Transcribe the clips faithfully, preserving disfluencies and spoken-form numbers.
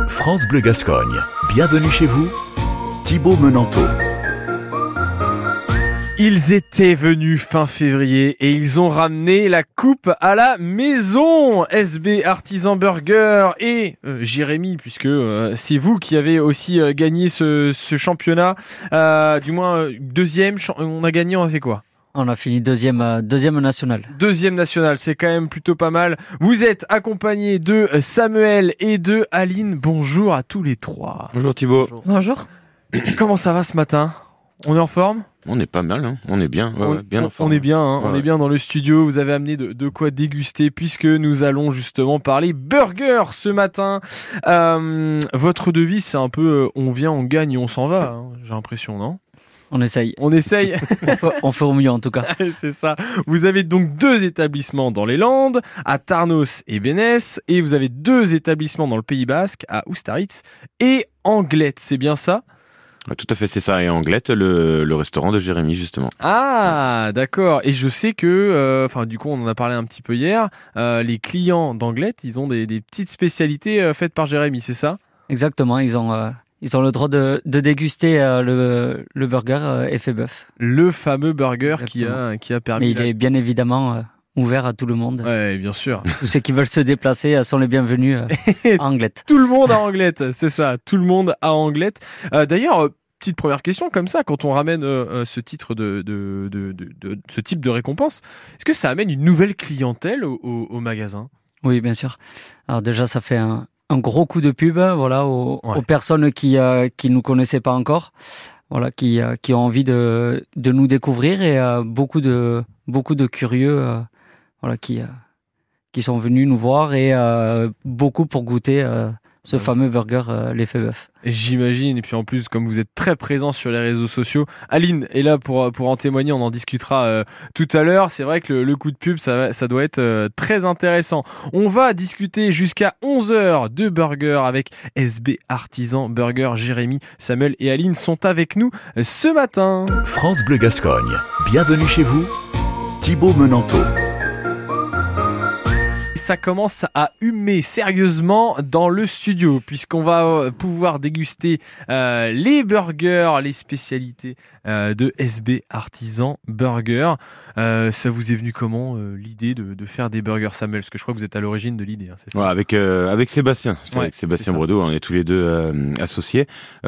France Bleu Gascogne, bienvenue chez vous, Thibaut Menanteau. Ils étaient venus fin février et ils ont ramené la coupe à la maison. S B Artisan Burger et euh, Jérémy, puisque euh, c'est vous qui avez aussi euh, gagné ce, ce championnat. Euh, du moins, euh, deuxième, on a gagné, on a fait quoi ? On a fini deuxième, euh, deuxième national. Deuxième national, c'est quand même plutôt pas mal. Vous êtes accompagnés de Samuel et de Aline. Bonjour à tous les trois. Bonjour Thibaut. Bonjour. Bonjour. Comment ça va ce matin ? On est en forme ? On est pas mal, hein. On est bien, ouais, on, ouais, bien on, en forme. on est bien, hein. Ouais, on ouais. est bien dans le studio. Vous avez amené de, de quoi déguster puisque nous allons justement parler burger ce matin. Euh, votre devise, c'est un peu euh, on vient, on gagne et on s'en va. Hein, j'ai l'impression, non ? On essaye. On essaye. on, fait, on fait au mieux en tout cas. C'est ça. Vous avez donc deux établissements dans les Landes, à Tarnos et Bénès, et vous avez deux établissements dans le Pays Basque, à Oustaritz et Anglette. C'est bien ça ? Ouais, tout à fait, c'est ça. Et Anglette, le, le restaurant de Jérémy, justement. Ah, d'accord. Et je sais que, enfin, euh, du coup, on en a parlé un petit peu hier, euh, les clients d'Anglette, ils ont des, des petites spécialités euh, faites par Jérémy, c'est ça ? Exactement, ils ont... Euh... Ils ont le droit de, de déguster euh, le, le burger euh, effet bœuf. Le fameux burger qui Exactement. a, qui a permis... Mais il la... est bien évidemment euh, ouvert à tout le monde. Ouais, bien sûr. Tous ceux qui veulent se déplacer euh, sont les bienvenus euh, à Anglette. Tout le monde à Anglette, c'est ça. Tout le monde à Anglette. Euh, d'ailleurs, euh, petite première question comme ça, quand on ramène euh, ce titre de, de, de, de, de ce type de récompense, est-ce que ça amène une nouvelle clientèle au, au, au magasin ? Oui, bien sûr. Alors déjà, ça fait un... un gros coup de pub, voilà, aux, ouais. aux personnes qui euh, qui nous connaissaient pas encore, voilà, qui euh, qui ont envie de de nous découvrir et euh, beaucoup de beaucoup de curieux, euh, voilà, qui euh, qui sont venus nous voir et euh, beaucoup pour goûter euh, ce ouais. fameux burger euh, l'effet bœuf. J'imagine, et puis en plus, comme vous êtes très présent sur les réseaux sociaux, Aline est là pour, pour en témoigner, on en discutera euh, tout à l'heure. C'est vrai que le, le coup de pub, ça, ça doit être euh, très intéressant. On va discuter jusqu'à onze heures de burger avec S B Artisan Burger. Jérémy, Samuel et Aline sont avec nous ce matin. France Bleu Gascogne, bienvenue chez vous, Thibaut Menanteau. Ça commence à humer sérieusement dans le studio puisqu'on va pouvoir déguster euh, les burgers, les spécialités euh, de S B Artisan Burger. Euh, ça vous est venu comment euh, l'idée de, de faire des burgers, Samuel ? Parce que je crois que vous êtes à l'origine de l'idée. Hein, c'est ça ? Ouais, avec euh, avec Sébastien, c'est ouais, avec Sébastien c'est Bredeau, on est tous les deux euh, associés.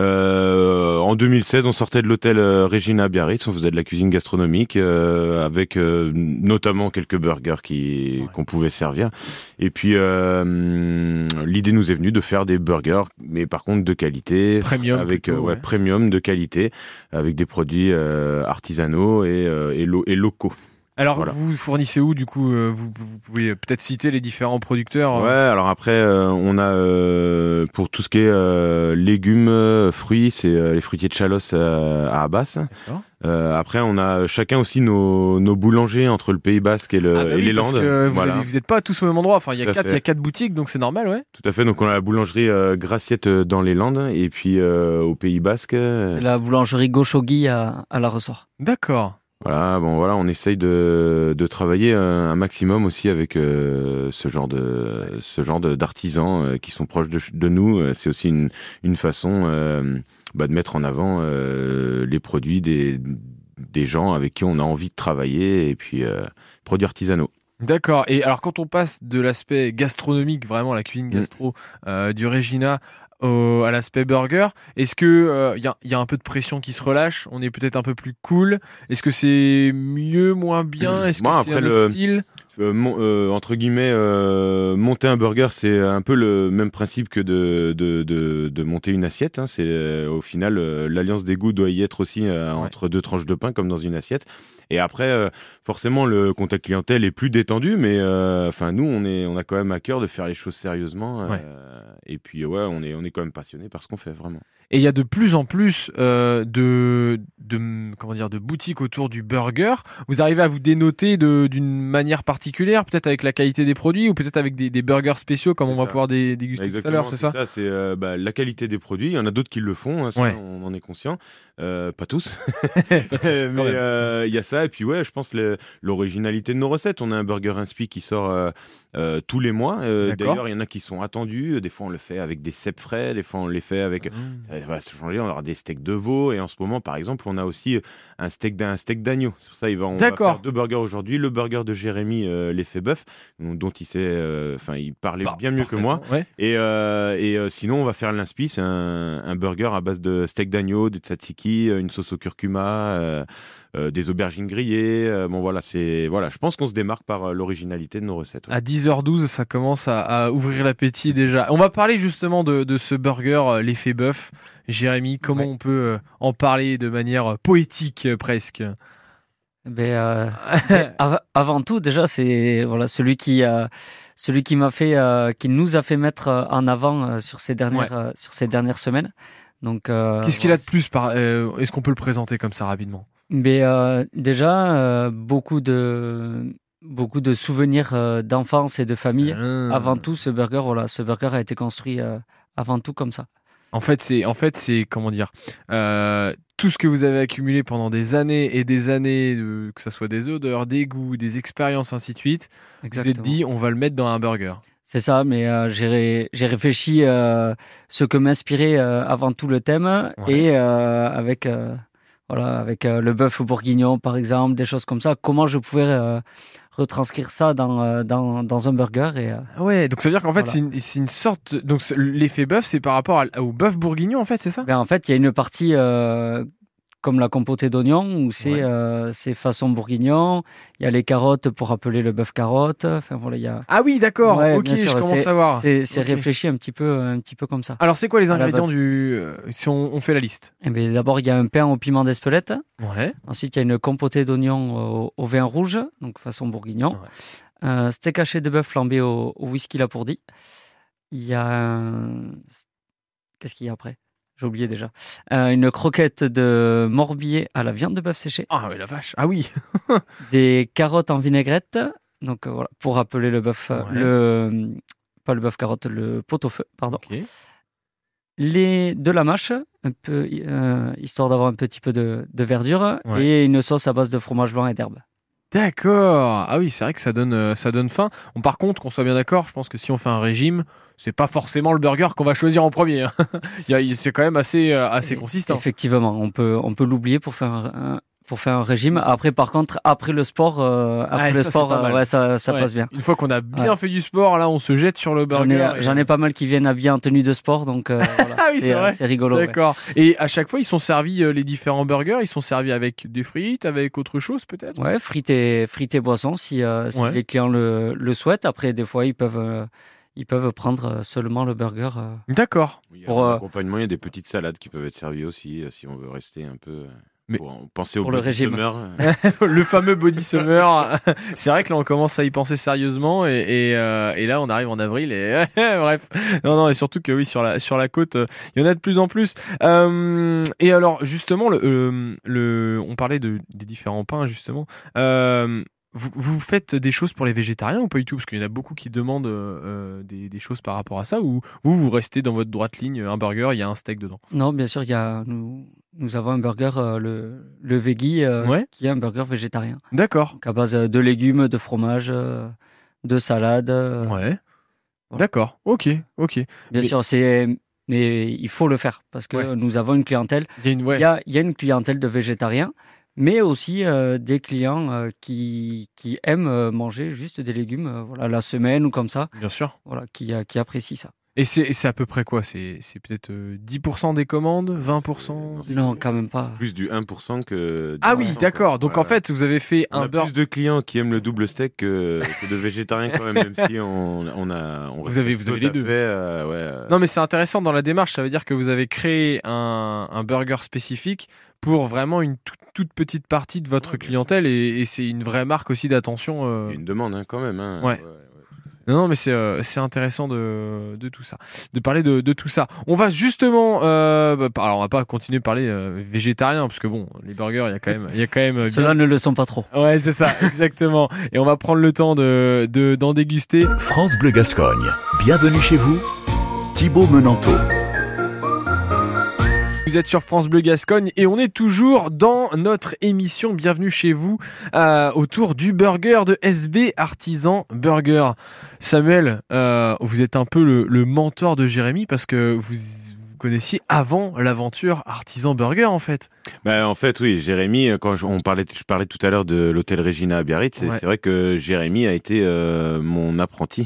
Euh, en deux mille seize, on sortait de l'hôtel euh, Regina à Biarritz, on faisait de la cuisine gastronomique euh, avec euh, notamment quelques burgers qui ouais. qu'on pouvait servir. Et puis euh, l'idée nous est venue de faire des burgers, mais par contre de qualité, premium, avec plutôt, euh, ouais, ouais. premium de qualité, avec des produits euh, artisanaux et, euh, et, lo- et locaux. Alors voilà. Vous fournissez où du coup euh, vous, vous pouvez peut-être citer les différents producteurs euh... Ouais, alors après euh, on a euh, pour tout ce qui est euh, légumes, euh, fruits, c'est euh, les fruitiers de Chalosse euh, à Abbas. D'accord. Euh, après, on a chacun aussi nos, nos boulangers entre le Pays Basque et, le, ah bah et oui, les parce Landes. Que voilà. Vous n'êtes pas tous au même endroit. Enfin, il y a Tout à quatre, il y a quatre boutiques, donc c'est normal, ouais. Tout à fait. Donc on a la boulangerie euh, Graciette dans les Landes et puis euh, au Pays Basque. Euh... C'est la boulangerie Gauchogui à, à La Ressort. D'accord. Voilà, bon voilà, on essaye de, de travailler un maximum aussi avec euh, ce genre de ce genre de, d'artisans euh, qui sont proches de, de nous. C'est aussi une une façon euh, bah, de mettre en avant euh, les produits des des gens avec qui on a envie de travailler et puis euh, produits artisanaux. D'accord. Et alors quand on passe de l'aspect gastronomique, vraiment la cuisine gastro mmh. euh, du Regina au, à l'aspect burger, est-ce que il euh, y, y a un peu de pression qui se relâche ? On est peut-être un peu plus cool ? Est-ce que c'est mieux, moins bien ? Est-ce Moi, que c'est un autre le... style ? Euh, mon, euh, entre guillemets, euh, monter un burger, c'est un peu le même principe que de, de, de, de monter une assiette. Hein. C'est, euh, au final, euh, l'alliance des goûts doit y être aussi euh, ouais. entre deux tranches de pain, comme dans une assiette. Et après, euh, forcément, le contact clientèle est plus détendu, mais enfin, euh, nous, on, est, on a quand même à cœur de faire les choses sérieusement. Euh, ouais. Et puis, ouais, on est, on est quand même passionné par ce qu'on fait, vraiment. Et il y a de plus en plus euh, de, de, comment dire, de boutiques autour du burger. Vous arrivez à vous dénoter de, d'une manière particulière particulières, peut-être avec la qualité des produits ou peut-être avec des, des burgers spéciaux comme C'est on va ça. pouvoir dé- déguster tout à Exactement, l'heure, c'est ça? C'est euh, bah, la qualité des produits. Il y en a d'autres qui le font, hein, ça, Ouais. on en est conscient. Euh, pas tous. Pas tous, Mais quand même. euh, il y a ça. Et puis, ouais, je pense le- l'originalité de nos recettes. On a un burger inspi qui sort euh, euh, tous les mois. Euh, D'accord. D'ailleurs, il y en a qui sont attendus. Des fois, on le fait avec des cèpes frais. Des fois, on les fait avec. Mmh. Ça va se changer. On aura des steaks de veau. Et en ce moment, par exemple, on a aussi un steak d'un steak d'agneau. C'est pour ça il va, on va D'accord. faire deux burgers aujourd'hui. Le burger de Jérémy, euh, l'effet bœuf, dont il sait, enfin, il parlait Bah, bien mieux que moi. Ouais. Et, euh, et euh, sinon, on va faire l'inspi. C'est un, un burger à base de steak d'agneau, de tzatziki, euh, une sauce au curcuma, euh, euh, des aubergines grillées. Euh, bon, voilà, c'est voilà. Je pense qu'on se démarque par euh, l'originalité de nos recettes. Ouais. À dix heures douze, ça commence à, à ouvrir l'appétit déjà. On va parler justement de, de ce burger, euh, l'effet bœuf. Jérémy, comment Ouais. on peut euh, en parler de manière euh, poétique euh, presque? Ben, euh, ben, av- avant tout, déjà, c'est voilà celui qui euh, celui qui m'a fait, euh, qui nous a fait mettre euh, en avant euh, sur ces dernières Ouais. euh, sur ces dernières semaines. Donc, euh, Qu'est-ce qu'il voilà, a de plus par... euh, Est-ce qu'on peut le présenter comme ça rapidement? Mais euh, déjà, euh, beaucoup de beaucoup de souvenirs euh, d'enfance et de famille. Ah. Avant tout, ce burger, voilà, ce burger a été construit euh, avant tout comme ça. En fait, c'est, en fait, c'est comment dire, euh, tout ce que vous avez accumulé pendant des années et des années, de- que ce soit des odeurs, des goûts, des expériences, ainsi de suite. Vous vous êtes Exactement. dit, on va le mettre dans un burger. C'est ça, mais euh, j'ai ré- j'ai réfléchi euh, ce que m'inspirait euh, avant tout le thème Ouais. et euh, avec euh, voilà avec euh, le bœuf bourguignon par exemple, des choses comme ça. Comment je pouvais euh, retranscrire ça dans euh, dans dans un burger et euh, Ah ouais, donc ça veut dire qu'en fait, Voilà. c'est, une, c'est une sorte. Donc c'est- l'effet bœuf, c'est par rapport à- au bœuf bourguignon, en fait, c'est ça? ben, en fait il y a une partie euh, comme la compotée d'oignons où c'est Ouais. euh, c'est façon bourguignon. Il y a les carottes pour appeler le bœuf carotte. Enfin voilà, il y a Ah oui, d'accord. Ouais, ok, bien je sûr, commence c'est- à voir. c'est c'est Ok. réfléchi un petit peu un petit peu comme ça. Alors, c'est quoi les À la ingrédients base. du. euh, si on, on fait la liste? Eh ben, d'abord il y a un pain au piment d'Espelette. Ouais. Ensuite, il y a une compotée d'oignons au, au vin rouge, donc façon bourguignon. Ouais. Un steak haché de bœuf flambé au, au whisky Lapourdi. Il y a un... Qu'est-ce qu'il y a après? J'ai oublié déjà. Euh, une croquette de morbier à la viande de bœuf séchée. Ah, ouais, la vache. Ah oui. Des carottes en vinaigrette. Donc euh, voilà, pour rappeler le bœuf... euh, Ouais. le Pas le bœuf carotte, le pot-au-feu, pardon. Ok. Les, de la mâche, un peu, euh, histoire d'avoir un petit peu de, de verdure. Ouais. Et une sauce à base de fromage blanc et d'herbes. D'accord. Ah oui, c'est vrai que ça donne, euh, ça donne faim. Bon, par contre, qu'on soit bien d'accord, je pense que si on fait un régime, c'est pas forcément le burger qu'on va choisir en premier. hein. Il y a- il- c'est quand même assez, euh, assez Et- consistant. Effectivement, on peut, on peut l'oublier pour faire un, pour faire un régime. Après, par contre, après le sport, euh, après Ouais, le ça, sport, c'est pas euh, mal. ouais, ça, ça Ouais. passe bien. Une fois qu'on a bien Ouais. fait du sport, là, on se jette sur le J'en burger. ai, et- j'en ai pas mal qui viennent habillés en tenue de sport, donc euh, voilà, Ah oui, c'est euh, vrai. c'est rigolo. ouais. D'accord. Et à chaque fois, ils sont servis, euh, les différents burgers, ils sont servis avec des frites, avec autre chose peut-être? Ouais, frites et, frites et boissons si, euh, si Ouais. les clients le, le souhaitent. Après, des fois, ils peuvent, euh, ils peuvent prendre euh, seulement le burger. euh. D'accord. Il y a Pour, un euh, accompagnement, il y a des petites salades qui peuvent être servies aussi, euh, si on veut rester un peu. euh, Mais- Pour penser au Pour le body régime. summer. Le fameux body summer. C'est vrai que là, on commence à y penser sérieusement. Et, et, euh, et là, on arrive en avril. Et bref. Non, non, et surtout que oui, sur la, sur la côte, euh, il y en a de plus en plus. Euh, et alors, justement, le, euh, le, on parlait de, des différents pains, justement. Euh, vous, vous faites des choses pour les végétariens ou pas du tout? Parce qu'il y en a beaucoup qui demandent euh, des, des choses par rapport à ça. Ou vous, vous restez dans votre droite ligne, un burger, il y a un steak dedans. Non, bien sûr, il y a, nous, nous avons un burger, euh, le, le Veggie, euh, Ouais. qui est un burger végétarien. D'accord. Donc à base euh, de légumes, de fromage, euh, de salade. euh, Ouais. Voilà. D'accord. Ok. Ok. Bien Mais- sûr, c'est, mais il faut le faire parce que Ouais. nous avons une clientèle. Il y a une. Ouais. Il y a, il y a une clientèle de végétariens, mais aussi euh, des clients euh, qui, qui aiment euh, manger juste des légumes, euh, voilà, la semaine ou comme ça, Bien sûr. voilà, qui, euh, qui apprécient ça. Et c'est et c'est à peu près quoi? C'est c'est peut-être euh, dix pour cent des commandes, vingt pour cent? C'est- Non, quand même pas. Plus du un pour cent que. du Ah oui, un pour cent, d'accord. quoi. Donc Ouais, en fait, vous avez fait on un a beurre. plus de clients qui aiment le double steak que, que de végétariens quand même, même si on, on a. On Vous avez- respecte vous avez tout les à deux. fait, euh, ouais, euh, Non, mais c'est intéressant dans la démarche. Ça veut dire que vous avez créé un, un burger spécifique pour vraiment une toute, toute petite partie de votre Ouais, bien clientèle et, et c'est une vraie marque aussi d'attention. euh. il y a une demande hein, quand même. Hein. Ouais. Non, non, mais c'est euh, c'est intéressant de de tout ça, de parler de de tout ça. On va justement, euh, bah, alors on va pas continuer de parler euh, végétarien parce que bon, les burgers, il y a quand même, il y a quand même. Ceux-là ne le sont pas trop. Ouais, c'est ça, exactement. Et on va prendre le temps de de d'en déguster. France Bleu Gascogne, bienvenue chez vous, Thibaut Menanteau. Vous êtes sur France Bleu Gascogne et on est toujours dans notre émission Bienvenue chez vous euh, autour du burger de S B Artisan Burger. Samuel, euh, vous êtes un peu le, le mentor de Jérémy parce que vous, vous connaissiez avant l'aventure Artisan Burger en fait. Bah, en fait, oui, Jérémy, quand je, on parlait, je parlais tout à l'heure de l'hôtel Regina à Biarritz, ouais. C'est vrai que Jérémy a été euh, mon apprenti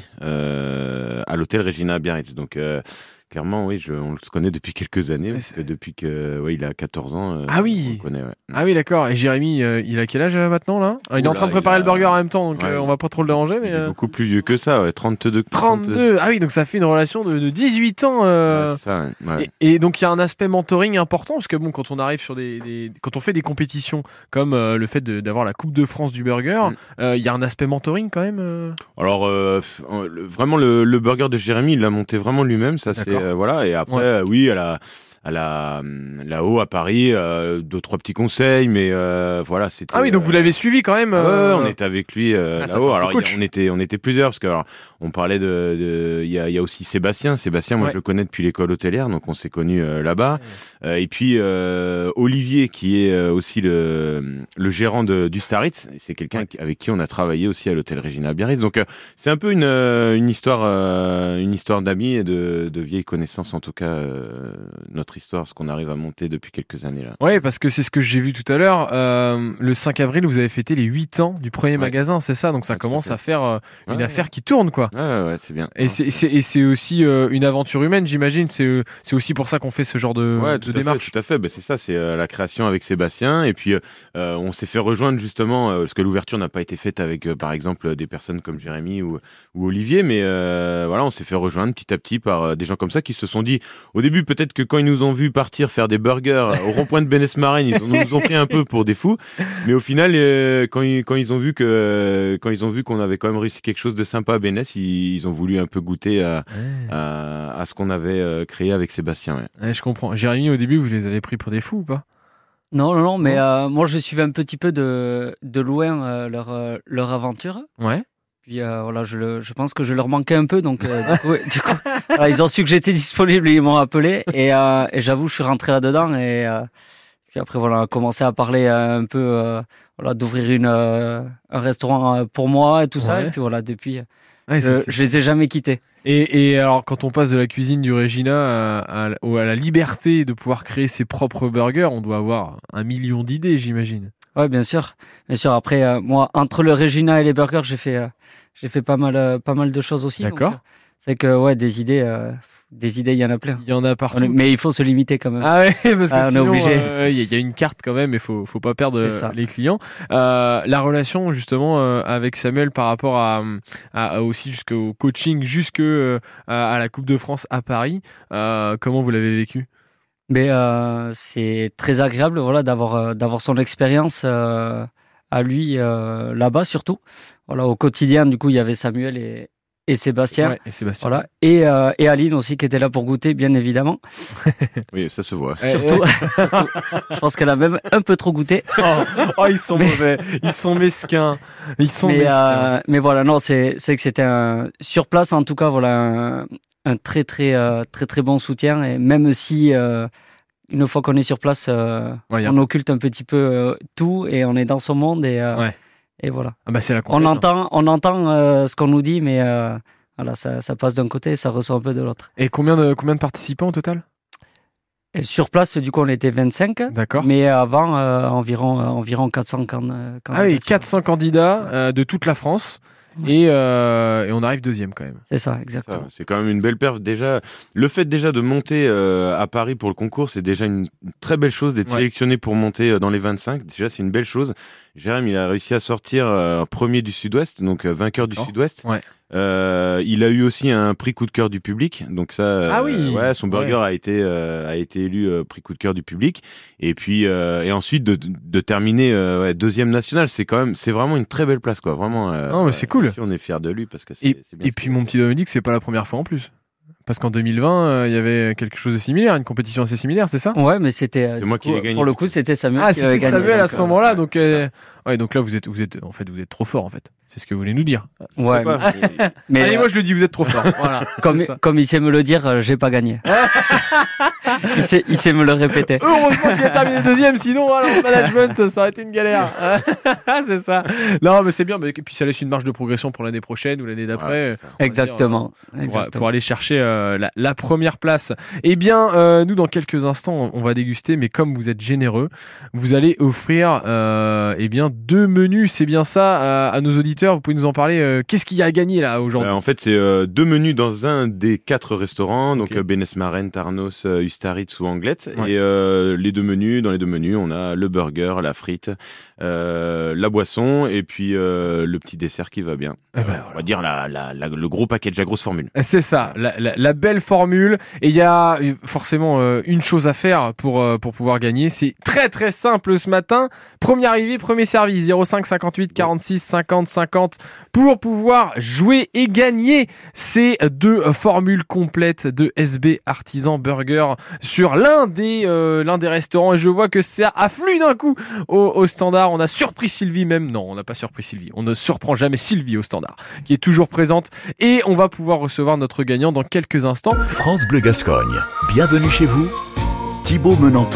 euh, à l'hôtel Regina à Biarritz. Donc, euh, clairement, oui, je, on le connaît depuis quelques années, parce que depuis que, ouais, il a quatorze ans. Euh, ah oui. On le connaît, ouais. Ah oui, d'accord. Et Jérémy, euh, il a quel âge euh, maintenant là Il Oula, est en train de préparer a... le burger en même temps, donc ouais, euh, on va pas trop le déranger. Mais il est euh... beaucoup plus vieux que ça, ouais, trente-deux. trente-deux. Ah oui, donc ça fait une relation de, de dix-huit ans. Euh... Ouais, c'est ça. Ouais. Ouais. Et, et donc il y a un aspect mentoring important, parce que bon, quand on arrive sur des, des... quand on fait des compétitions comme euh, le fait de, d'avoir la Coupe de France du burger, il mm. euh, y a un aspect mentoring quand même. Euh... Alors euh, le, vraiment le, le burger de Jérémy, il l'a monté vraiment lui-même, ça c'est euh, voilà. Et après. Ouais. Euh, oui, à la, à la, là-haut à Paris, euh, deux trois petits conseils, mais euh, voilà, c'était. Ah oui, donc vous l'avez suivi quand même. Euh... Ouais, on était avec lui euh, ah, là-haut. Alors, a, on était, on était plusieurs parce que alors, on parlait de, il y a, il y a aussi Sébastien. Sébastien, moi, ouais. je le connais depuis l'école hôtelière, donc on s'est connus euh, là-bas. Ouais. Euh, et puis euh, Olivier, qui est euh, aussi le, le gérant de, du Staritz, c'est quelqu'un ouais. avec qui on a travaillé aussi à l'hôtel Regina à Biarritz. Donc euh, c'est un peu une, euh, une histoire, euh, une histoire d'amis et de, de vieilles connaissances, en tout cas euh, notre histoire, ce qu'on arrive à monter depuis quelques années là. Ouais, parce que c'est ce que j'ai vu tout à l'heure. Euh, le cinq avril, vous avez fêté les huit ans du premier ouais. magasin, c'est ça. Donc ça ouais, commence à, à faire euh, une ouais, affaire ouais. qui tourne, quoi. Ouais, ouais, c'est bien. Et, ouais, c'est, c'est, et c'est aussi euh, une aventure humaine, j'imagine. C'est, c'est aussi pour ça qu'on fait ce genre de, ouais, de tout démarche. Fait, tout à fait. Ben, c'est ça, c'est euh, la création avec Sébastien. Et puis euh, on s'est fait rejoindre justement euh, parce que l'ouverture n'a pas été faite avec, euh, par exemple, des personnes comme Jérémy ou, ou Olivier, mais euh, voilà, on s'est fait rejoindre petit à petit par euh, des gens comme ça qui se sont dit, au début, peut-être que quand ils nous ont vu partir faire des burgers au rond-point de Bénès-Marraine, ils ont, nous ont pris un peu pour des fous, mais au final, euh, quand, ils, quand ils ont vu que quand ils ont vu qu'on avait quand même réussi quelque chose de sympa à Bénès, ils, ils ont voulu un peu goûter à, ouais. à, à ce qu'on avait euh, créé avec Sébastien. Ouais. Ouais, je comprends. Jérémy, au début, vous les avez pris pour des fous ou pas? Non, non, non, mais euh, moi, je suivais un petit peu de, de loin euh, leur, euh, leur aventure. Ouais. Puis euh, voilà, je, le, je pense que je leur manquais un peu, donc euh, du coup, du coup voilà, ils ont su que j'étais disponible, et ils m'ont appelé, et, euh, et j'avoue, je suis rentré là-dedans, et euh, puis après voilà, on a commencé à parler euh, un peu, euh, voilà, d'ouvrir une euh, un restaurant pour moi et tout ouais. ça, et puis voilà, depuis, ouais, je, je les ai jamais quittés. Et, et alors, quand on passe de la cuisine du Regina à, à, à la liberté de pouvoir créer ses propres burgers, on doit avoir un million d'idées, j'imagine. Ouais, bien sûr, bien sûr. Après, euh, moi, entre le Regina et les burgers, j'ai fait, euh, j'ai fait pas mal, euh, pas mal de choses aussi. D'accord. Donc, euh, c'est que ouais, des idées, euh, des idées, il y en a plein. Il y en a partout. Est, mais il faut se limiter quand même. Ah ouais, parce que ah, sinon, on est obligé. Il euh, y, y a une carte quand même, et faut, faut pas perdre les clients. Euh, la relation justement euh, avec Samuel par rapport à, à, à aussi jusqu'au coaching, jusque euh, à, à la Coupe de France à Paris. Euh, comment vous l'avez vécu? Mais euh, c'est très agréable, voilà, d'avoir euh, d'avoir son expérience euh, à lui euh, là-bas surtout. Voilà, au quotidien, du coup, il y avait Samuel et et Sébastien. Ouais, et Sébastien. Voilà, et euh, et Aline aussi qui était là pour goûter, bien évidemment. Oui, ça se voit. Surtout, surtout. Je pense qu'elle a même un peu trop goûté. Oh, oh ils sont mais... mauvais, ils sont mesquins, ils sont mais, mesquins. Euh, mais voilà, non, c'est c'est que c'était un sur place en tout cas, voilà. Un, un très très euh, très très bon soutien, et même si euh, une fois qu'on est sur place euh, ouais, on occulte un petit peu euh, tout et on est dans son monde et euh, ouais. et voilà. Ah bah c'est la on entend on entend euh, ce qu'on nous dit, mais euh, voilà, ça ça passe d'un côté et ça ressort un peu de l'autre. Et combien de combien de participants au total? Et sur place, du coup, on était vingt-cinq. D'accord. Mais avant, euh, environ euh, environ quatre cents candidats. Ah oui, quatre cents candidats euh, de toute la France. Et, euh, et on arrive deuxième quand même. C'est ça, exactement. Ça, c'est quand même une belle perf. Déjà, le fait déjà de monter euh, à Paris pour le concours, c'est déjà une très belle chose d'être ouais. sélectionné pour monter dans les vingt-cinq. Déjà, c'est une belle chose. Jérém, il a réussi à sortir euh, premier du Sud-Ouest, donc euh, vainqueur du oh. Sud-Ouest. Ouais. Euh, il a eu aussi un prix coup de cœur du public, donc ça, euh, Ah oui. ouais, son burger Ouais. a été euh, a été élu euh, prix coup de cœur du public. Et puis euh, et ensuite de, de terminer euh, ouais, deuxième national, c'est quand même, c'est vraiment une très belle place, quoi. Vraiment. Euh, Non, mais c'est cool. On est fiers de lui parce que c'est, Et, c'est bien. et puis mon petit Dominique, c'est pas la première fois en plus. Parce qu'en deux mille vingt, euh, il y avait quelque chose de similaire, une compétition assez similaire, c'est ça? Ouais, mais c'était. euh, C'est du moi qui coup, l'ai gagné. Pour le coup, c'était Samuel Ah, qui l'avait c'était gagné. Samuel à donc, ce euh, moment-là, donc euh, ouais, donc là vous êtes, vous êtes, en fait, vous êtes trop fort en fait. C'est ce que vous voulez nous dire. Je sais Ouais, pas, mais- mais Allez, euh, moi je le dis, vous êtes trop fort. Voilà. comme, c'est ça. comme il sait me le dire, euh, j'ai pas gagné. il, sait, il sait me le répéter. Heureusement qu'il a terminé deuxième, sinon alors, le management, ça aurait été une galère. C'est ça. Non, mais c'est bien. Mais, et puis ça laisse une marge de progression pour l'année prochaine ou l'année d'après. Ouais, c'est ça. on va Exactement. dire, pour, exactement. pour aller chercher euh, la, la première place. Eh bien, euh, nous, dans quelques instants, on va déguster, mais comme vous êtes généreux, vous allez offrir euh, eh bien, deux menus, c'est bien ça, à, à nos auditeurs. Vous pouvez nous en parler. euh, qu'est-ce qu'il y a à gagner là aujourd'hui? Euh, en fait, c'est euh, deux menus dans un des quatre restaurants, donc Ok. euh, Bénès Marraine, Tarnos, euh, Ustaritz ou Anglette. Ouais. Et euh, les deux menus, dans les deux menus, on a le burger, la frite, euh, la boisson et puis euh, le petit dessert qui va bien. Eh ben, Euh, voilà. On va dire la, la, la- le gros package, la grosse formule. C'est ça, la, la- la belle formule. Et il y a euh, forcément euh, une chose à faire pour, euh, pour pouvoir gagner. C'est très très simple ce matin. Premier arrivé, premier servi. zéro cinq cinquante-huit quarante-six cinquante cinquante pour pouvoir jouer et gagner ces deux euh, formules complètes de S B Artisan Burger sur l'un des, euh, l'un des restaurants. Et je vois que ça afflue d'un coup au, au standard. On a surpris Sylvie même. Non, on n'a pas surpris Sylvie. On ne surprend jamais Sylvie au standard, qui est toujours présente. Et on va pouvoir recevoir notre gagnant dans quelques instants. France Bleu Gascogne. Bienvenue chez vous, Thibaut Menanteau.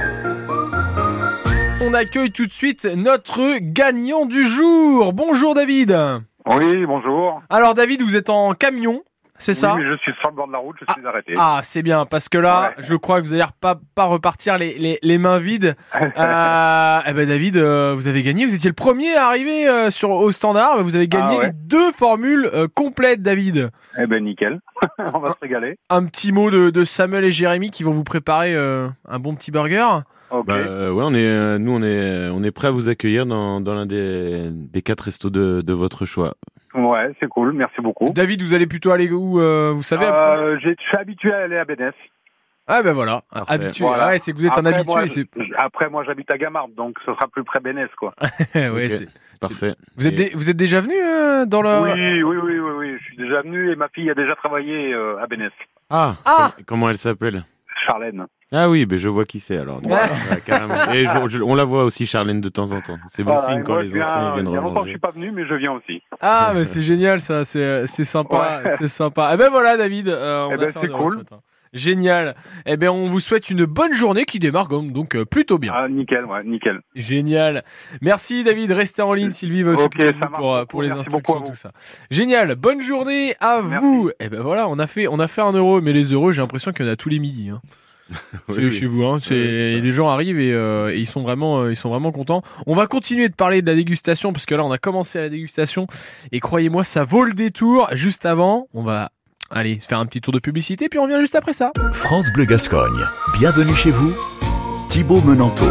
On accueille tout de suite notre gagnant du jour. Bonjour David. Oui, bonjour. Alors David, vous êtes en camion, c'est ça? Oui, mais je suis sur le bord de la route, je suis arrêté. Ah, c'est bien, parce que là, Ouais. je crois que vous allez pas, pas repartir les, les, les mains vides. Euh, eh ben David, euh, vous avez gagné, vous étiez le premier à arriver euh, sur, au standard, vous avez gagné Ah ouais. les deux formules euh, complètes, David. Eh ben nickel, on va se régaler. Un petit mot de, de Samuel et Jérémy qui vont vous préparer euh, un bon petit burger. Ok. Bah, euh, ouais, on est, euh, nous, on est, on est prêt à vous accueillir dans, dans l'un des, des quatre restos de, de votre choix. Ouais, c'est cool, merci beaucoup. David, vous allez plutôt aller où, euh, vous savez après Euh, j'ai- je suis habitué à aller à Bénès. Ah ben voilà, Parfait. habitué. Voilà. Ouais, c'est que vous êtes un Après, habitué. moi, c'est... je- Après, moi, j'habite à Gamarde, donc ce sera plus près Bénès, quoi. ouais, Ok. c'est... Parfait. Vous êtes, Et- dé- vous êtes déjà venu euh, dans le... Oui, oui, oui, oui, oui, je suis déjà venu et ma fille a déjà travaillé euh, à Bénès. Ah, Ah com- comment elle s'appelle? Charlène. Ah oui, ben je vois qui c'est alors. Ouais. Ouais, carrément. Et je- je- on la voit aussi, Charlène, de temps en temps. C'est bon Voilà, signe et quand moi, les je viens- anciens viennent il y a longtemps que je remanger. suis pas venu, mais je viens aussi. Ah, mais c'est génial ça, c'est, c'est sympa, Ouais. c'est sympa. Eh ben voilà David, euh, on Eh a ben, fait un c'est euro cool. ce matin. Génial. Eh ben on vous souhaite une bonne journée qui démarre donc, donc euh, plutôt bien. Ah, nickel, ouais, nickel. Génial. Merci David, restez en ligne. Sylvie va Ok, s'occuper de ça vous marche pour, euh, beaucoup. pour les Merci instructions, beaucoup à vous. tout ça. Génial. Bonne journée à Merci. vous. Eh ben voilà, on a fait, on a fait un euro, mais les euros, j'ai l'impression qu'il y en a tous les midis. Hein. Oui, C'est oui. chez vous, hein. C'est, Oui, c'est ça. les gens arrivent et, euh, et ils sont vraiment, euh, ils sont vraiment contents. On va continuer de parler de la dégustation parce que là, on a commencé la dégustation et croyez-moi, ça vaut le détour. Juste avant, on va aller se faire un petit tour de publicité puis on revient juste après ça. France Bleu Gascogne. Bienvenue chez vous, Thibaut Menanteau.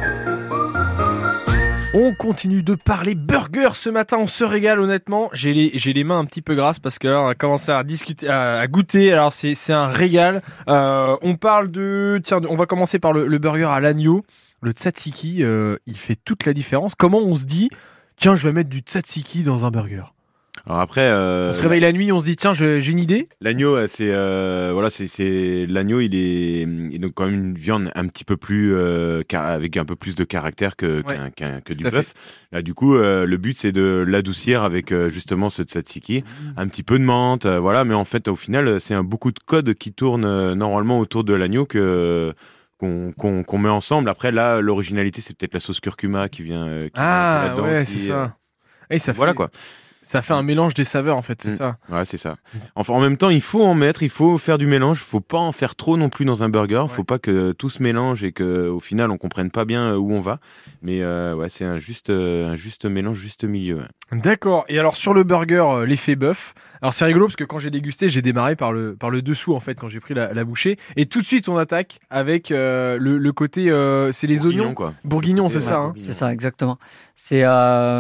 On continue de parler burger ce matin, on se régale honnêtement. J'ai les, j'ai les mains un petit peu grasses parce que là on a commencé à discuter, à, à goûter. Alors c'est, c'est un régal. Euh, on parle de, tiens, on va commencer par le, le burger à l'agneau. Le tzatziki, euh, il fait toute la différence. Comment on se dit, tiens, je vais mettre du tzatziki dans un burger. Alors après, euh, On se réveille la nuit, on se dit, tiens, je- j'ai une idée. l'agneau, euh, c'est euh, voilà, c'est c'est l'agneau, il est, il est donc quand même une viande un petit peu plus euh, car- avec un peu plus de caractère que Ouais, qu'un, qu'un- que du à bœuf. Là, du coup, euh, le but c'est de l'adoucir avec euh, justement ce tzatziki, Mmh. un petit peu de menthe, euh, voilà. Mais en fait, au final, c'est un beaucoup de code qui tourne euh, normalement autour de l'agneau que qu'on qu'on qu'on met ensemble. Après, là, l'originalité, c'est peut-être la sauce curcuma qui vient. euh, qui vient un Ah peu là-dedans ouais, aussi, c'est euh. ça. Et ça Voilà fait, quoi. Ça fait un mélange des saveurs en fait, c'est Mm. ça. Ouais, c'est ça. Enfin, en même temps, il faut en mettre, il faut faire du mélange. Il faut pas en faire trop non plus dans un burger. Il faut Ouais. pas que tout se mélange et que au final on comprenne pas bien où on va. Mais euh, ouais, c'est un juste, euh, un juste mélange, juste milieu. Ouais. D'accord. Et alors sur le burger, euh, l'effet bœuf. Alors c'est rigolo parce que quand j'ai dégusté, j'ai démarré par le par le dessous en fait quand j'ai pris la, la bouchée et tout de suite on attaque avec euh, le, le côté, euh, c'est les Bourguignon, oignons quoi. bourguignons, c'est Ouais, ça. Hein. bourguignon. C'est ça, exactement. C'est euh,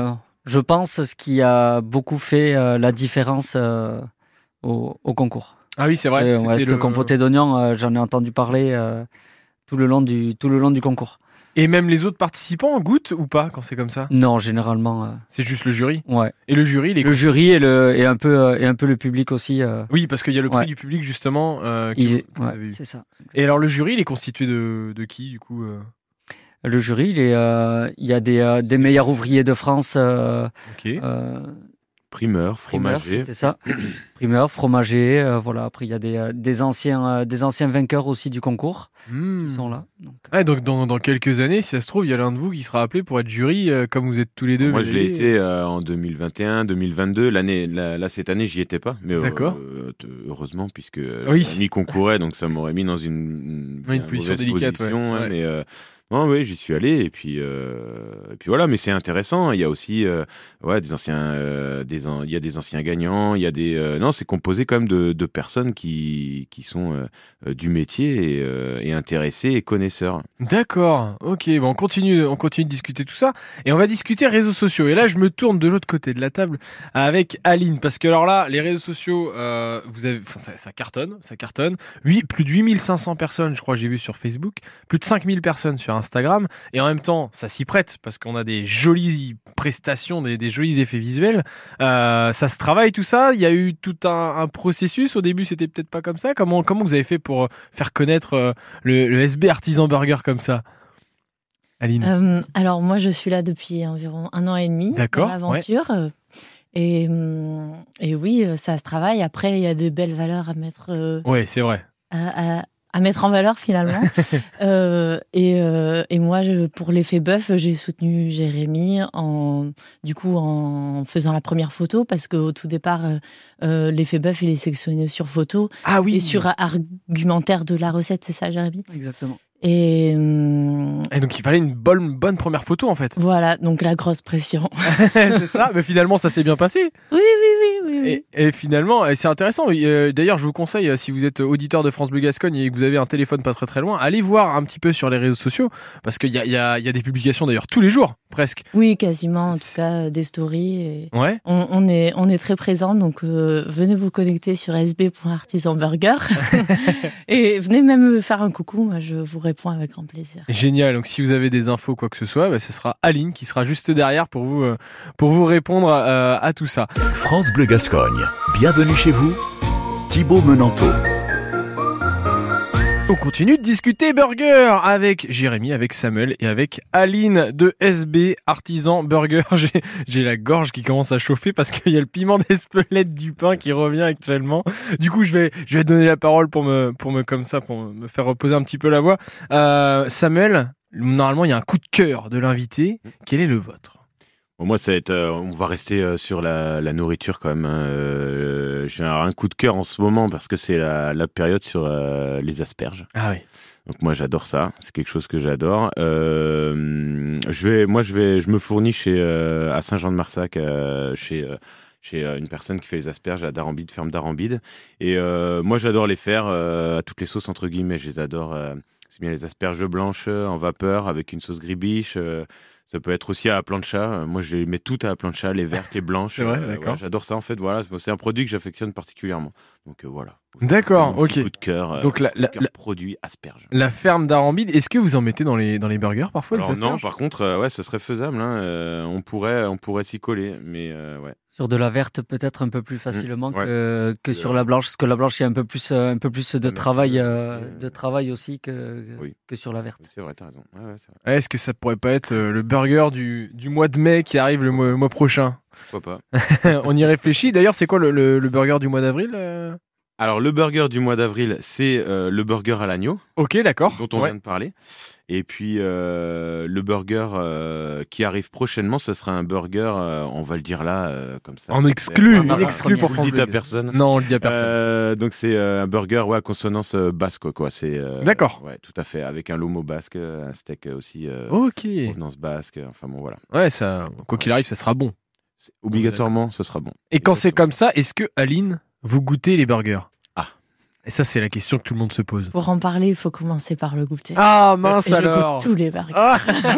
je pense, ce qui a beaucoup fait euh, la différence euh, au, au concours. Ah oui, c'est vrai. Et, ouais, c'était cette le- compotée d'oignons, euh, j'en ai entendu parler euh, tout le long du tout le long du concours. Et même les autres participants goûtent ou pas quand c'est comme ça? Non, généralement, euh, C'est juste le jury. ouais. Et le jury, les Le jury et le et un peu euh, et un peu le public aussi. Euh, Oui, parce qu'il y a le prix Ouais. du public justement. euh, que ils- vous- que vous ouais, avez eu. c'est ça. Et alors le jury, il est constitué de, de qui du coup euh Le jury, il est, euh, il y a des euh, des meilleurs ouvriers de France. Euh, Ok. euh, Primeur, primeurs, fromager. c'était ça. Primeurs, fromagers. Euh, voilà. Après, il y a des euh, des anciens euh, des anciens vainqueurs aussi du concours Hmm. qui sont là. Donc, Ouais, donc dans, dans quelques années, si ça se trouve, il y a l'un de vous qui sera appelé pour être jury, euh, comme vous êtes tous les deux. Moi, je l'ai médaillés. été euh, en deux mille vingt et un, deux mille vingt-deux. L'année, là, là, cette année, j'y étais pas. Mais euh, D'accord. euh, t- heureusement, puisque Oui. j'y concourais, donc ça m'aurait mis dans une, une, Ouais, une une position mauvaise délicate, position, ouais. hein, Ouais. mais euh, non, oui, j'y suis allé. Et puis, euh, et puis voilà. Mais c'est intéressant. Il y a aussi, euh, ouais, des anciens, euh, des, an- il y a des anciens gagnants. Il y a des, euh, non, c'est composé quand même de, de personnes qui, qui sont euh, euh, du métier et, euh, et intéressés et connaisseurs. D'accord, ok, bon, on continue, on continue de discuter tout ça et on va discuter réseaux sociaux. Et là, je me tourne de l'autre côté de la table avec Aline parce que alors là, les réseaux sociaux, euh, vous avez, enfin, ça, ça cartonne, ça cartonne. Huit- plus de huit mille cinq cents personnes, je crois, j'ai vu sur Facebook, plus de cinq mille personnes sur Instagram et en même temps, ça s'y prête parce qu'on a des jolies prestations, des, des jolis effets visuels. Euh, ça se travaille tout ça. Il y a eu tout un, un processus. Au début, c'était peut-être pas comme ça. Comment, comment vous avez fait pour faire connaître euh, le, le S B Artisan Burger comme ça, Aline? Euh, alors moi, je suis là depuis environ un an et demi D'accord, dans l'aventure. euh, Et, hum, et oui, euh, ça se travaille. Après, il y a de belles valeurs à mettre, euh, Ouais, c'est vrai. à, à- à mettre en valeur finalement. Euh, et, euh, et moi, je, pour l'effet bœuf, j'ai soutenu Jérémy en, du coup, en faisant la première photo parce qu'au tout départ, euh, euh, l'effet bœuf, il est sélectionné sur photo Ah oui. et sur argumentaire de la recette, c'est ça, Jérémy? exactement. Et hum, Et donc il fallait une bonne, bonne première photo en fait. voilà, donc la grosse pression. C'est ça. Mais finalement, ça s'est bien passé. Oui, oui, oui, oui. oui. Et, et finalement, et c'est intéressant. Euh, D'ailleurs, je vous conseille, euh, si vous êtes auditeur de France Bleu Gascogne et que vous avez un téléphone pas très très loin, allez voir un petit peu sur les réseaux sociaux parce qu'il y a, il y, a, il y a des publications d'ailleurs tous les jours, presque. Oui, quasiment, en tout C'est- cas, euh, des stories. Et Ouais. on, on est, on est très présents, donc euh, venez vous connecter sur s b point artisan burger et venez même me faire un coucou, moi je vous réponds avec grand plaisir. Génial. Donc si vous avez des infos quoi que ce soit, bah, ce sera Aline qui sera juste derrière pour vous euh, pour vous répondre euh, à tout ça. France Bleu Gascogne. Bienvenue chez vous, Thibaut Menanteau. On continue de discuter burger avec Jérémy, avec Samuel et avec Aline de S B Artisan Burger. J'ai, j'ai la gorge qui commence à chauffer parce qu'il y a le piment d'Espelette du pain qui revient actuellement. Du coup, je vais, je vais donner la parole pour me, pour me, comme ça, pour me faire reposer un petit peu la voix. Euh, Samuel, normalement, il y a un coup de cœur de l'invité. Quel est le vôtre? Bon, moi, ça va être, euh, on va rester euh, sur la, la nourriture quand même. Hein. Euh, j'ai un, un coup de cœur en ce moment parce que c'est la, la période sur euh, les asperges. Ah oui. Donc moi, j'adore ça. C'est quelque chose que j'adore. Euh, je vais, moi, je vais, je me fournis chez euh, à Saint-Jean-de-Marsac, euh, chez euh, chez euh, une personne qui fait les asperges à Darambide, ferme Darambide. Et euh, moi, j'adore les faire euh, à toutes les sauces entre guillemets. Je les adore. Euh, c'est bien les asperges blanches euh, en vapeur avec une sauce gribiche. Euh, Ça peut être aussi à la plancha. Moi, je les mets toutes à la plancha, les vertes, les blanches. C'est vrai, Euh, d'accord. ouais, j'adore ça en fait. Voilà, c'est un produit que j'affectionne particulièrement. Donc euh, voilà. D'accord, Mon petit ok. Coup de cœur. euh, Donc la, coup de la, cœur la, produit asperges. la ferme d'Arambide, est-ce que vous en mettez dans les, dans les burgers parfois les Alors non, asperges par contre, euh, ouais, ce serait faisable. Hein. Euh, on pourrait, on pourrait s'y coller, mais euh, ouais. Sur de la verte, peut-être un peu plus facilement ouais. que, que Euh, sur la blanche, parce que la blanche, il y a un peu plus, euh, un peu plus de merci, travail, euh, euh, c'est- de travail aussi que, Oui. que sur la verte. C'est vrai, t'as raison. Ouais, ouais, c'est vrai. Est-ce que ça pourrait pas être euh, le burger du, du mois de mai qui arrive le mois, le mois prochain? Pourquoi pas. On y réfléchit. D'ailleurs, c'est quoi le, le, le burger du mois d'avril euh Alors le burger du mois d'avril, c'est euh, le burger à l'agneau Ok, d'accord. dont on Ouais. vient de parler. Et puis euh, le burger euh, qui arrive prochainement, ce sera un burger, euh, on va le dire là, euh, comme ça. En exclu, En en exclu pour Vous le France dites à Bleu. personne. Non, on le dit à personne. Euh, donc c'est euh, un burger ouais, à consonance euh, basque quoi. C'est euh, D'accord. Ouais, tout à fait, avec un lomo basque, un steak aussi euh, Ok. provenance basque. Enfin bon voilà. Ouais, ça, quoi qu'il arrive, ça sera bon. C'est- Obligatoirement, ce sera bon. Et quand c'est Exactement. comme ça, est-ce que Aline, vous goûtez les burgers? Et ça, c'est la question que tout le monde se pose. Pour en parler, il faut commencer par le goûter. Ah mince Et alors. Je goûte tous les burgers. Ah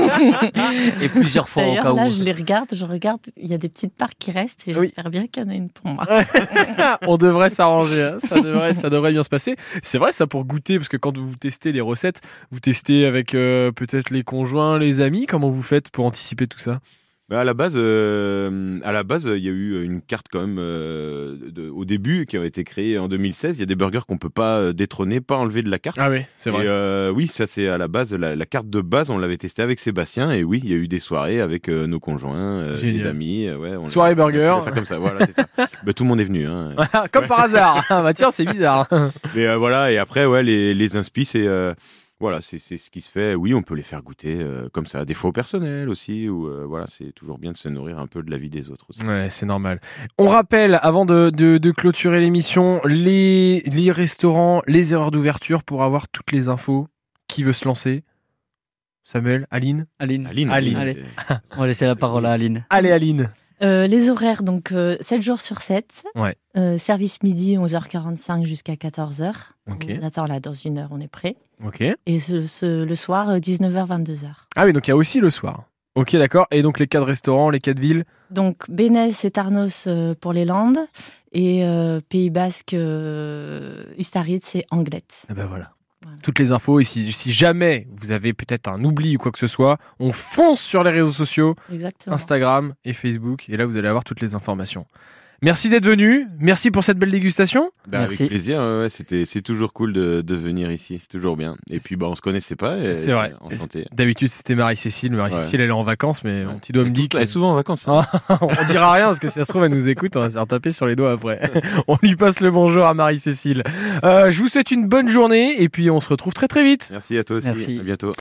Et plusieurs fois au D'ailleurs, cas où. là, je les regarde, je regarde, il y a des petites parts qui restent et Oui. j'espère bien qu'il y en a une pour moi. On devrait s'arranger, hein. ça, devrait, ça devrait bien se passer. C'est vrai ça pour goûter, parce que quand vous testez les recettes, vous testez avec euh, peut-être les conjoints, les amis, comment vous faites pour anticiper tout ça? Bah, à la base, euh, à la base, il y a eu une carte quand même euh, de- au début qui a été créée en deux mille seize. Il y a des burgers qu'on peut pas euh, détrôner, pas enlever de la carte. Ah oui, c'est Et vrai. euh, oui, ça c'est à la base, la, la carte de base, on l'avait testée avec Sébastien et oui, il y a eu des soirées avec euh, nos conjoints, euh, Génial. des amis. euh, ouais, on Soirée l'a- on a pu burger. la faire comme ça, voilà, c'est ça. Bah, tout le monde est venu. Hein. Comme par hasard. Ah bah tiens, c'est bizarre. Mais euh, voilà, et après, ouais, les, les inspi, c'est euh, voilà, c'est c'est ce qui se fait. Oui, on peut les faire goûter euh, comme ça, des fois au personnel aussi. Ou euh, voilà, c'est toujours bien de se nourrir un peu de la vie des autres aussi. Ouais, c'est normal. On rappelle, avant de, de, de clôturer l'émission, les, les restaurants, les erreurs d'ouverture pour avoir toutes les infos. Qui veut se lancer? Samuel, Aline? Aline. Aline, Aline. Allez. c'est- On va laisser la parole à Aline. Allez, Aline. Euh, les horaires, donc euh, sept jours sur sept. Ouais. Euh, service midi, onze heures quarante-cinq jusqu'à quatorze heures. Ok. On vous attend là, dans une heure, on est prêt. Ok. Et ce, ce- le soir, euh, dix-neuf heures, vingt-deux heures. Ah oui, donc il y a aussi le soir. Ok, d'accord. Et donc les quatre restaurants, les quatre villes? Donc Bénès et Tarnos euh, pour les Landes. Et euh, Pays Basque, euh, Ustaritz et Anglette. Eh ben voilà. Voilà. Toutes les infos. Et si, si jamais vous avez peut-être un oubli ou quoi que ce soit, on fonce sur les réseaux sociaux, Exactement. Instagram et Facebook. Et là, vous allez avoir toutes les informations. Merci d'être venu. Merci pour cette belle dégustation. Bah, Merci. avec plaisir, ouais, ouais, c'était, c'est toujours cool de, de venir ici, c'est toujours bien. Et puis bah, on se connaissait pas, et C'est vrai. enchanté. D'habitude, c'était Marie-Cécile. Marie-Cécile, elle est en vacances, mais Ouais. mon petit doigt me dit Elle est que... souvent en vacances. hein. on dira rien, parce que si ça se trouve, elle nous écoute, on va se faire taper sur les doigts après. On lui passe le bonjour à Marie-Cécile. Euh, je vous souhaite une bonne journée, et puis on se retrouve très très vite. Merci à toi aussi, Merci. à bientôt.